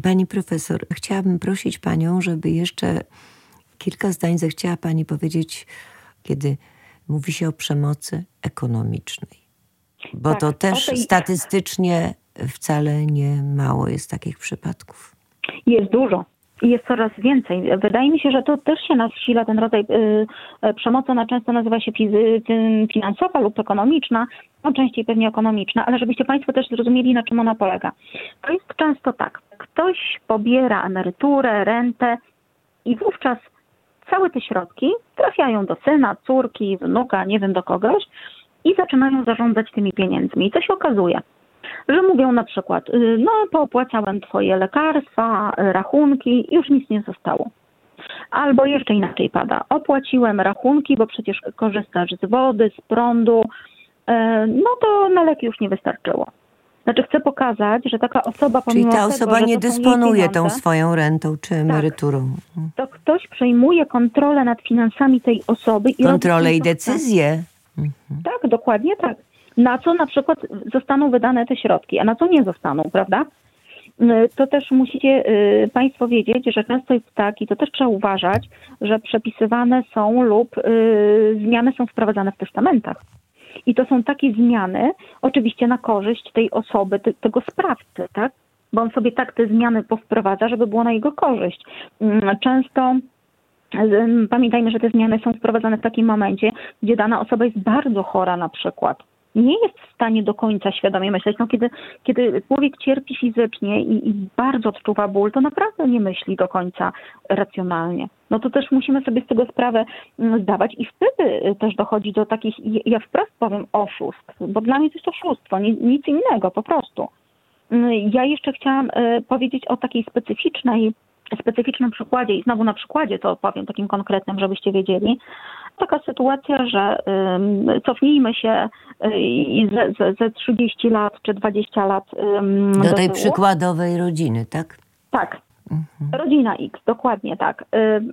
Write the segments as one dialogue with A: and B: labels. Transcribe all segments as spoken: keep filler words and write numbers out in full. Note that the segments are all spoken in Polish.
A: Pani profesor, chciałabym prosić Panią, żeby jeszcze kilka zdań zechciała Pani powiedzieć, kiedy mówi się o przemocy ekonomicznej. Bo tak, to też tej... statystycznie wcale nie mało jest takich przypadków.
B: Jest dużo. Jest coraz więcej. Wydaje mi się, że to też się nasila ten rodzaj y, przemocy. Ona często nazywa się fizy, finansowa lub ekonomiczna, no częściej pewnie ekonomiczna, ale żebyście Państwo też zrozumieli, na czym ona polega. To jest często tak. Ktoś pobiera emeryturę, rentę i wówczas całe te środki trafiają do syna, córki, wnuka, nie wiem do kogoś i zaczynają zarządzać tymi pieniędzmi. I co się okazuje? Że mówią na przykład, no poopłacałem twoje lekarstwa, rachunki, już nic nie zostało. Albo jeszcze inaczej pada, opłaciłem rachunki, bo przecież korzystasz z wody, z prądu, no to na leki już nie wystarczyło. Znaczy chcę pokazać, że taka osoba pomimo
A: Czyli ta osoba
B: tego,
A: nie dysponuje pieniądze, tą swoją rentą czy emeryturą.
B: Tak, to ktoś przejmuje kontrolę nad finansami tej osoby. I
A: kontrolę i decyzję.
B: Mhm. Tak, dokładnie tak. Na co na przykład zostaną wydane te środki, a na co nie zostaną, prawda? To też musicie y, Państwo wiedzieć, że często jest tak, i to też trzeba uważać, że przepisywane są lub y, zmiany są wprowadzane w testamentach. I to są takie zmiany, oczywiście na korzyść tej osoby, te, tego sprawcy, tak? Bo on sobie tak te zmiany powprowadza, żeby było na jego korzyść. Często y, pamiętajmy, że te zmiany są wprowadzane w takim momencie, gdzie dana osoba jest bardzo chora na przykład. Nie jest w stanie do końca świadomie myśleć. No, kiedy, kiedy człowiek cierpi fizycznie i, i bardzo odczuwa ból, to naprawdę nie myśli do końca racjonalnie. No to też musimy sobie z tego sprawę zdawać i wtedy też dochodzi do takich, ja wprost powiem, oszustw, bo dla mnie to jest oszustwo, nic innego po prostu. Ja jeszcze chciałam powiedzieć o takiej specyficznej, specyficznym przykładzie i znowu na przykładzie to powiem takim konkretnym, żebyście wiedzieli. Taka sytuacja, że um, cofnijmy się i ze, ze, ze trzydzieści lat czy dwadzieścia lat um,
A: do, do tej
B: tyłu.
A: przykładowej rodziny, tak?
B: Tak. Mhm. Rodzina X, dokładnie tak.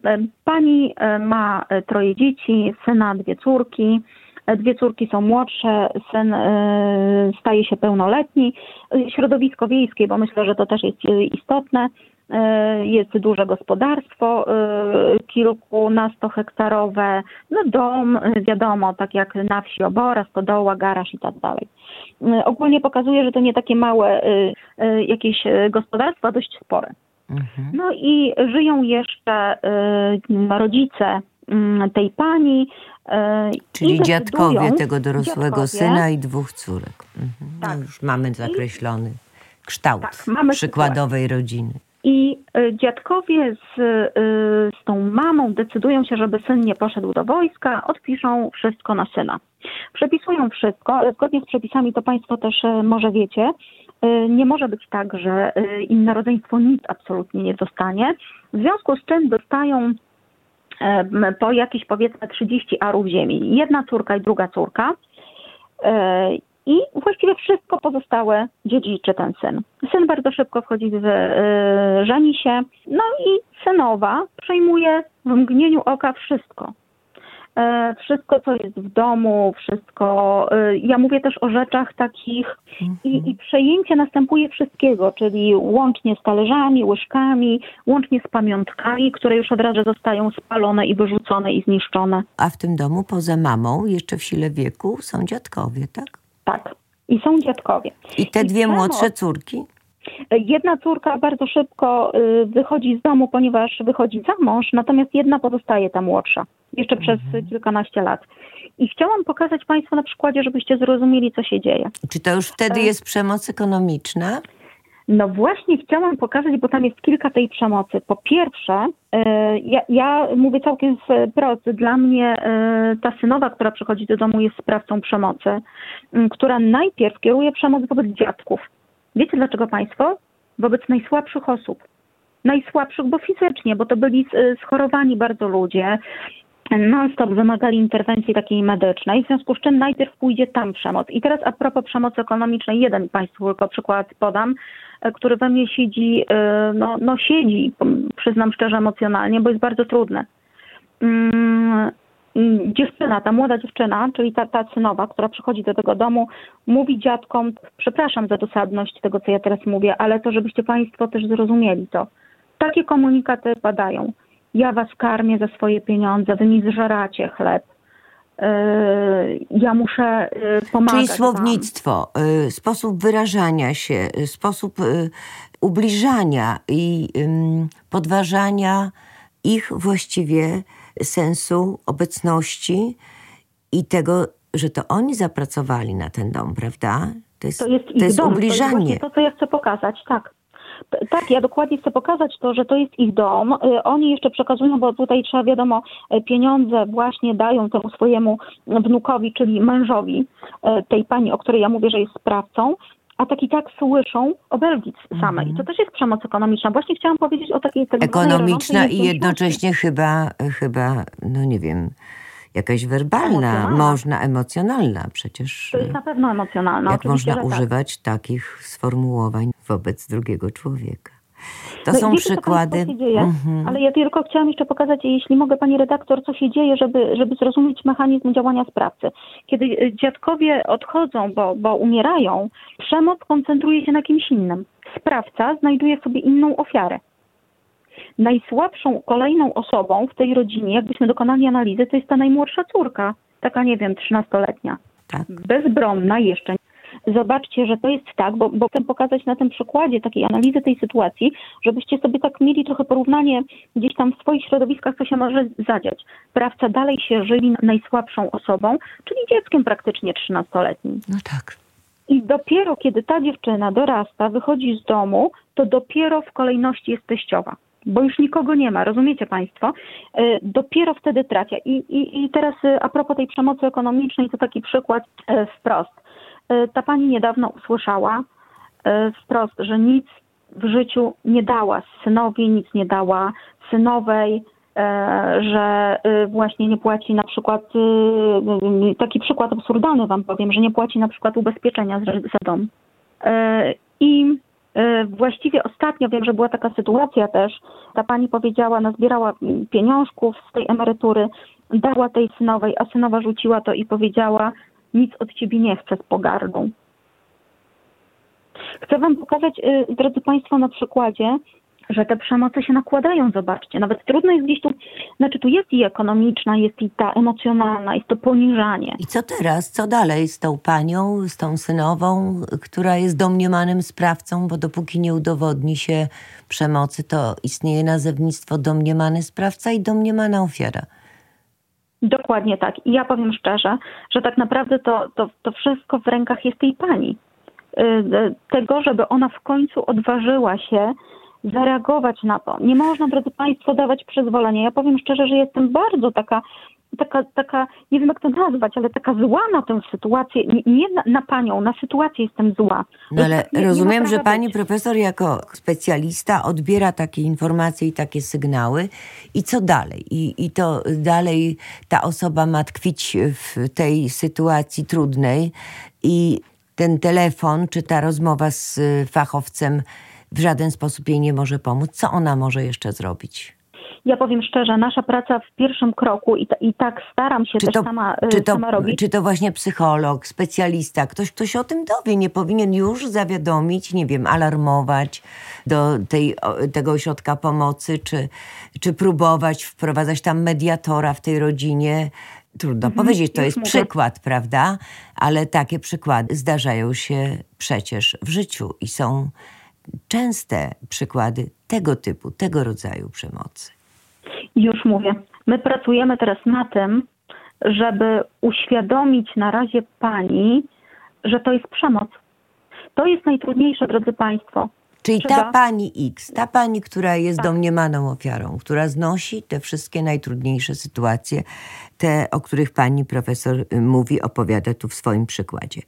B: Pani ma troje dzieci, syna, dwie córki. Dwie córki są młodsze, syn staje się pełnoletni. Środowisko wiejskie, bo myślę, że to też jest istotne. Jest duże gospodarstwo, kilkunastohektarowe, no dom, wiadomo, tak jak na wsi obora, stodoła, garaż i tak dalej. Ogólnie pokazuje, że to nie takie małe jakieś gospodarstwa, dość spore. Mhm. No i żyją jeszcze rodzice tej pani.
A: Czyli dziadkowie tego dorosłego
B: dziadkowie.
A: syna i dwóch córek. Mhm.
B: Tak.
A: No już mamy zakreślony kształt
B: tak, mamy
A: przykładowej sytuację. Rodziny.
B: I dziadkowie z, z tą mamą decydują się, żeby syn nie poszedł do wojska, odpiszą wszystko na syna. Przepisują wszystko, ale zgodnie z przepisami, to Państwo też może wiecie, nie może być tak, że im na rodzeństwo nic absolutnie nie dostanie. W związku z czym dostają po jakieś powiedzmy trzydzieści arów ziemi. Jedna córka i druga córka. I właściwie wszystko pozostałe dziedziczy ten syn. Syn bardzo szybko wchodzi w yy, żeni się, no i synowa przejmuje w mgnieniu oka wszystko. Yy, wszystko, co jest w domu, wszystko. Yy, ja mówię też o rzeczach takich mhm. i, i przejęcie następuje wszystkiego, czyli łącznie z talerzami, łyżkami, łącznie z pamiątkami, które już od razu zostają spalone i wyrzucone i zniszczone.
A: A w tym domu poza mamą, jeszcze w sile wieku, są dziadkowie, tak?
B: Tak. I są dziadkowie.
A: I te dwie I młodsze córki?
B: Jedna córka bardzo szybko wychodzi z domu, ponieważ wychodzi za mąż, natomiast jedna pozostaje ta młodsza. Jeszcze mhm. przez kilkanaście lat. I chciałam pokazać Państwu na przykładzie, żebyście zrozumieli, co się dzieje.
A: Czy to już wtedy jest przemoc ekonomiczna?
B: No właśnie chciałam pokazać, bo tam jest kilka tej przemocy. Po pierwsze, ja, ja mówię całkiem wprost, dla mnie ta synowa, która przychodzi do domu, jest sprawcą przemocy, która najpierw kieruje przemoc wobec dziadków. Wiecie dlaczego Państwo? Wobec najsłabszych osób. Najsłabszych, bo fizycznie, bo to byli schorowani bardzo ludzie, non-stop wymagali interwencji takiej medycznej, w związku z czym najpierw pójdzie tam przemoc. I teraz a propos przemocy ekonomicznej, jeden Państwu tylko przykład podam, który we mnie siedzi, no, no siedzi, przyznam szczerze, emocjonalnie, bo jest bardzo trudny. dziewczyna, ta młoda dziewczyna, czyli ta, ta synowa, która przychodzi do tego domu, mówi dziadkom, przepraszam za dosadność tego, co ja teraz mówię, ale to, żebyście państwo też zrozumieli to. Takie komunikaty padają. Ja was karmię za swoje pieniądze, wy mi zżeracie chleb. Ja muszę pomagać.
A: Czyli słownictwo, wam. Sposób wyrażania się, sposób ubliżania i podważania ich właściwie sensu obecności i tego, że to oni zapracowali na ten dom, prawda? To jest,
B: to jest, ich
A: to jest
B: dom.
A: ubliżanie.
B: To jest właśnie to, co ja chcę pokazać, tak. Tak, ja dokładnie chcę pokazać to, że to jest ich dom. Oni jeszcze przekazują, bo tutaj trzeba, wiadomo, pieniądze właśnie dają temu swojemu wnukowi, czyli mężowi tej pani, o której ja mówię, że jest sprawcą, a tak i tak słyszą o Belgii samej. I to też jest przemoc ekonomiczna. Właśnie chciałam powiedzieć o takiej...
A: Ekonomiczna i jednocześnie chyba, chyba, no nie wiem, jakaś werbalna, emocjonalna. Można emocjonalna przecież.
B: To jest na pewno emocjonalna.
A: Jak można
B: tak.
A: używać takich sformułowań wobec drugiego człowieka. To
B: no
A: są
B: wiecie,
A: przykłady.
B: Co się dzieje,
A: mhm.
B: Ale ja tylko chciałam jeszcze pokazać, jeśli mogę, pani redaktor, co się dzieje, żeby, żeby zrozumieć mechanizm działania sprawcy. Kiedy dziadkowie odchodzą, bo, bo umierają, przemoc koncentruje się na kimś innym. Sprawca znajduje sobie inną ofiarę. Najsłabszą kolejną osobą w tej rodzinie, jakbyśmy dokonali analizy, to jest ta najmłodsza córka, taka, nie wiem, trzynastoletnia.
A: Tak.
B: Bezbronna jeszcze. Zobaczcie, że to jest tak, bo, bo chcę pokazać na tym przykładzie takiej analizy tej sytuacji, żebyście sobie tak mieli trochę porównanie gdzieś tam w swoich środowiskach, co się może zadziać. Sprawca dalej się żywi najsłabszą osobą, czyli dzieckiem praktycznie trzynastoletnim.
A: No tak.
B: I dopiero kiedy ta dziewczyna dorasta, wychodzi z domu, to dopiero w kolejności jest teściowa. Bo już nikogo nie ma, rozumiecie państwo? Yy, dopiero wtedy trafia. I, i, i teraz yy, a propos tej przemocy ekonomicznej, to taki przykład yy, wprost. Yy, ta pani niedawno usłyszała yy, wprost, że nic w życiu nie dała synowi, nic nie dała synowej, yy, że yy, właśnie nie płaci na przykład, yy, taki przykład absurdalny wam powiem, że nie płaci na przykład ubezpieczenia za, za dom. Yy, I właściwie ostatnio, wiem, że była taka sytuacja też, ta pani powiedziała, nazbierała pieniążków z tej emerytury, dała tej synowej, a synowa rzuciła to i powiedziała, nic od ciebie nie chcę z pogardą. Chcę wam pokazać, drodzy państwo, na przykładzie, że te przemoce się nakładają, zobaczcie. Nawet trudno jest gdzieś tu, znaczy tu jest i ekonomiczna, jest i ta emocjonalna, jest to poniżanie.
A: I co teraz? Co dalej z tą panią, z tą synową, która jest domniemanym sprawcą, bo dopóki nie udowodni się przemocy, to istnieje nazewnictwo domniemany sprawca i domniemana ofiara.
B: Dokładnie tak. I ja powiem szczerze, że tak naprawdę to, to, to wszystko w rękach jest tej pani. Tego, żeby ona w końcu odważyła się zareagować na to. Nie można, drodzy państwo, dawać przyzwolenia. Ja powiem szczerze, że jestem bardzo taka, taka, taka, nie wiem jak to nazwać, ale taka zła na tę sytuację. Nie, nie na, na panią, na sytuację jestem zła.
A: No ale
B: nie,
A: rozumiem,
B: nie
A: że pani
B: być.
A: profesor jako specjalista odbiera takie informacje i takie sygnały. I co dalej? I, i to dalej ta osoba ma tkwić w tej sytuacji trudnej i ten telefon, czy ta rozmowa z fachowcem w żaden sposób jej nie może pomóc. Co ona może jeszcze zrobić?
B: Ja powiem szczerze, nasza praca w pierwszym kroku i, t- i tak staram się
A: czy
B: też
A: to,
B: sama,
A: czy to,
B: sama robić.
A: Czy to właśnie psycholog, specjalista, ktoś, kto się o tym dowie, nie powinien już zawiadomić, nie wiem, alarmować do tej, tego ośrodka pomocy, czy, czy próbować wprowadzać tam mediatora w tej rodzinie. Trudno mhm, powiedzieć, to jest mówię. przykład, prawda? Ale takie przykłady zdarzają się przecież w życiu i są częste przykłady tego typu, tego rodzaju przemocy.
B: Już mówię. My pracujemy teraz na tym, żeby uświadomić na razie pani, że to jest przemoc. To jest najtrudniejsze, drodzy państwo.
A: Czyli
B: Trzeba...
A: ta pani X, ta pani, która jest
B: tak.
A: domniemaną ofiarą, która znosi te wszystkie najtrudniejsze sytuacje, te, o których pani profesor mówi, opowiada tu w swoim przykładzie.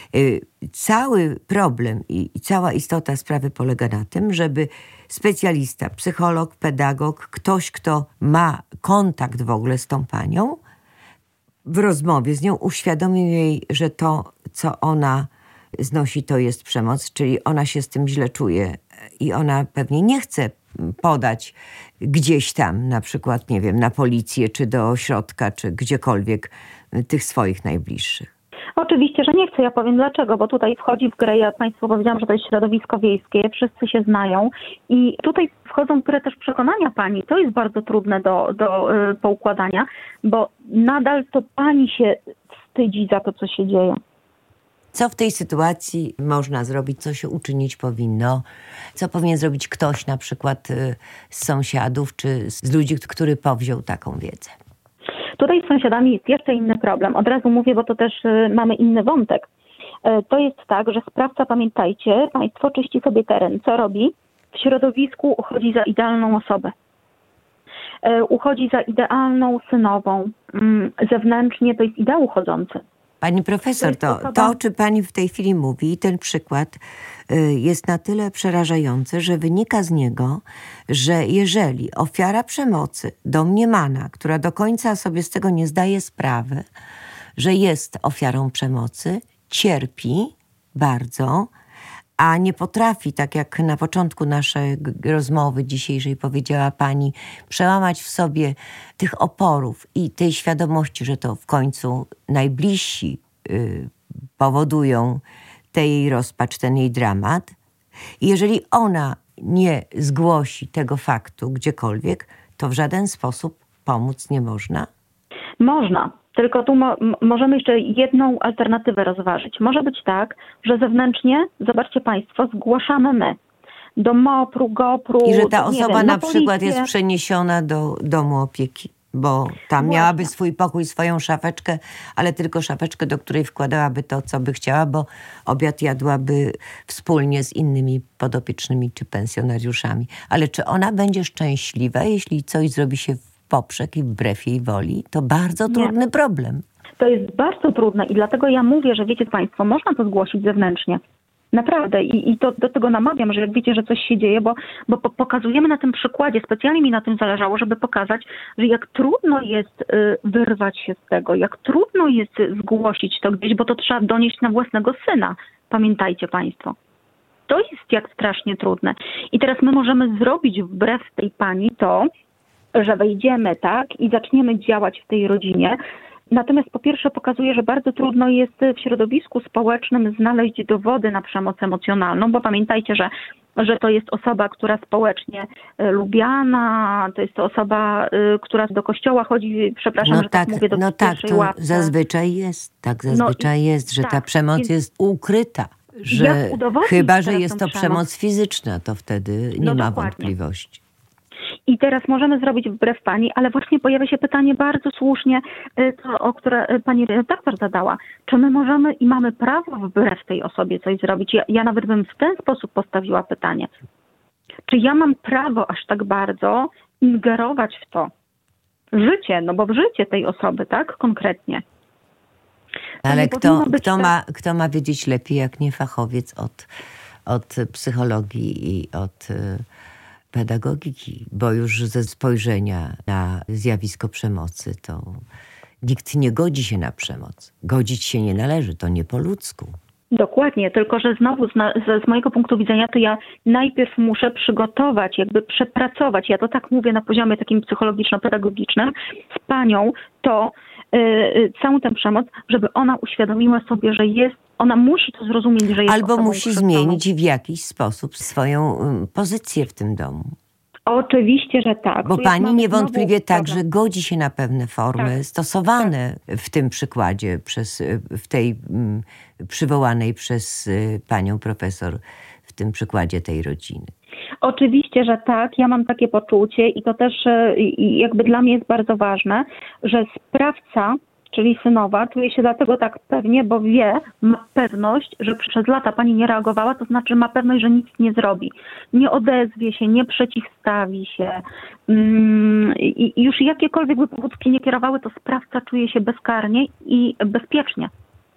A: Cały problem i, i cała istota sprawy polega na tym, żeby specjalista, psycholog, pedagog, ktoś, kto ma kontakt w ogóle z tą panią, w rozmowie z nią uświadomił jej, że to, co ona znosi, to jest przemoc, czyli ona się z tym źle czuje i ona pewnie nie chce podać gdzieś tam, na przykład, nie wiem, na policję, czy do ośrodka, czy gdziekolwiek tych swoich najbliższych?
B: Oczywiście, że nie chcę. Ja powiem dlaczego, bo tutaj wchodzi w grę, ja Państwu powiedziałam, że to jest środowisko wiejskie, wszyscy się znają i tutaj wchodzą w grę też przekonania pani. To jest bardzo trudne do, do y, poukładania, bo nadal to pani się wstydzi za to, co się dzieje.
A: Co w tej sytuacji można zrobić, co się uczynić powinno? Co powinien zrobić ktoś na przykład z sąsiadów czy z ludzi, który powziął taką wiedzę?
B: Tutaj z sąsiadami jest jeszcze inny problem. Od razu mówię, bo to też y, mamy inny wątek. Y, to jest tak, że sprawca, pamiętajcie, państwo czyści sobie teren. Co robi? W środowisku uchodzi za idealną osobę. Y, uchodzi za idealną synową. Y, zewnętrznie to jest ideał uchodzący.
A: Pani profesor, to, to, to o czym pani w tej chwili mówi, ten przykład y, jest na tyle przerażający, że wynika z niego, że jeżeli ofiara przemocy domniemana, która do końca sobie z tego nie zdaje sprawy, że jest ofiarą przemocy, cierpi bardzo, a nie potrafi, tak jak na początku naszej rozmowy dzisiejszej powiedziała pani, przełamać w sobie tych oporów i tej świadomości, że to w końcu najbliżsi y, powodują ten jej rozpacz, ten jej dramat. I jeżeli ona nie zgłosi tego faktu gdziekolwiek, to w żaden sposób pomóc nie można?
B: Można. Tylko tu mo- możemy jeszcze jedną alternatywę rozważyć. Może być tak, że zewnętrznie, zobaczcie Państwo, zgłaszamy my do mopru, gopru.
A: I że ta osoba
B: wiem,
A: na,
B: na
A: przykład
B: policję.
A: jest przeniesiona do domu opieki, bo tam
B: Właśnie.
A: miałaby swój pokój, swoją szafeczkę, ale tylko szafeczkę, do której wkładałaby to, co by chciała, bo obiad jadłaby wspólnie z innymi podopiecznymi czy pensjonariuszami. Ale czy ona będzie szczęśliwa, jeśli coś zrobi się w poprzek i wbrew jej woli? To bardzo trudny
B: Nie.
A: problem.
B: To jest bardzo trudne i dlatego ja mówię, że wiecie Państwo, można to zgłosić zewnętrznie. Naprawdę. I, i to, do tego namawiam, że jak wiecie, że coś się dzieje, bo, bo po, pokazujemy na tym przykładzie, specjalnie mi na tym zależało, żeby pokazać, że jak trudno jest y, wyrwać się z tego, jak trudno jest zgłosić to gdzieś, bo to trzeba donieść na własnego syna. Pamiętajcie Państwo. To jest jak strasznie trudne. I teraz my możemy zrobić wbrew tej pani to, że wejdziemy, tak, i zaczniemy działać w tej rodzinie. Natomiast po pierwsze pokazuje, że bardzo trudno jest w środowisku społecznym znaleźć dowody na przemoc emocjonalną, bo pamiętajcie, że, że to jest osoba, która społecznie y, lubiana, to jest to osoba, y, która do kościoła chodzi, przepraszam,
A: no
B: że
A: tak,
B: tak mówię, do
A: no tak,
B: pierwszej
A: to
B: ławce.
A: zazwyczaj jest, tak zazwyczaj
B: no,
A: jest, że
B: tak,
A: ta przemoc
B: więc
A: jest ukryta. Że
B: jak udowodnić
A: chyba, że
B: teraz
A: jest
B: tą
A: to przemoc fizyczna, to wtedy nie
B: No
A: ma
B: dokładnie.
A: wątpliwości.
B: I teraz możemy zrobić wbrew pani, ale właśnie pojawia się pytanie bardzo słusznie, to, o które pani redaktor zadała. Czy my możemy i mamy prawo wbrew tej osobie coś zrobić? Ja, ja nawet bym w ten sposób postawiła pytanie. Czy ja mam prawo aż tak bardzo ingerować w to życie, no bo w życie tej osoby, tak, konkretnie. To
A: ale
B: nie
A: kto,
B: powinno być
A: kto,
B: tak-
A: ma, kto ma wiedzieć lepiej, jak nie fachowiec od, od psychologii i od y, pedagogiki, bo już ze spojrzenia na zjawisko przemocy to nikt nie godzi się na przemoc. Godzić się nie należy, to nie po ludzku.
B: Dokładnie, tylko że znowu z, z, z mojego punktu widzenia to ja najpierw muszę przygotować, jakby przepracować, ja to tak mówię na poziomie takim psychologiczno-pedagogicznym, z panią to yy, całą tę przemoc, żeby ona uświadomiła sobie, że jest, ona musi to zrozumieć, że jest
A: Albo
B: osobą
A: musi
B: krzywdzoną.
A: zmienić w jakiś sposób swoją um, pozycję w tym domu.
B: Oczywiście, że tak.
A: Bo
B: Tu jest
A: pani
B: znowu
A: niewątpliwie
B: problem.
A: także godzi się na pewne formy
B: Tak.
A: stosowane w tym przykładzie, przez, w tej m, przywołanej przez y, panią profesor, w tym przykładzie tej rodziny.
B: Oczywiście, że tak. Ja mam takie poczucie i to też e, i jakby dla mnie jest bardzo ważne, że sprawca, czyli synowa, czuje się dlatego tak pewnie, bo wie, ma pewność, że przez lata pani nie reagowała, to znaczy ma pewność, że nic nie zrobi. Nie odezwie się, nie przeciwstawi się. Mm, i, i już jakiekolwiek by powódzki nie kierowały, to sprawca czuje się bezkarnie i bezpiecznie.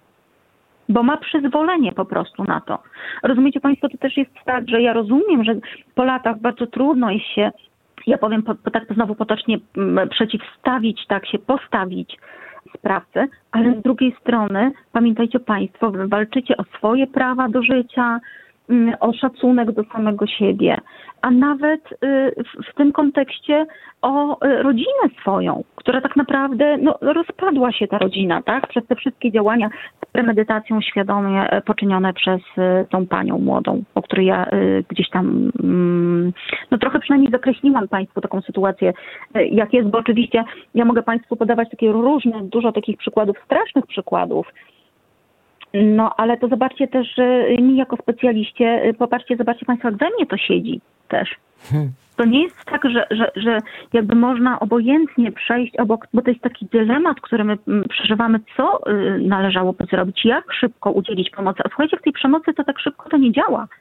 B: Bo ma przyzwolenie po prostu na to. Rozumiecie Państwo, to też jest tak, że ja rozumiem, że po latach bardzo trudno jest się, ja powiem po, po, tak znowu potocznie, m, przeciwstawić, tak się postawić sprawcy, ale z drugiej strony pamiętajcie Państwo, wy walczycie o swoje prawa do życia, o szacunek do samego siebie, a nawet w, w tym kontekście o rodzinę swoją, która tak naprawdę no, rozpadła się ta rodzina, tak? Przez te wszystkie działania z premedytacją świadomie poczynione przez tą panią młodą, o której ja gdzieś tam no trochę przynajmniej zakreśliłam Państwu taką sytuację, jak jest, bo oczywiście ja mogę Państwu podawać takie różne, dużo takich przykładów, strasznych przykładów. No, ale to zobaczcie też, że mi jako specjaliście, popatrzcie, zobaczcie Państwo, jak we mnie to siedzi też. Hmm. To nie jest tak, że, że, że jakby można obojętnie przejść obok, bo to jest taki dylemat, który my przeżywamy, co należałoby zrobić, jak szybko udzielić pomocy. A słuchajcie, w tej przemocy to tak szybko to nie działa.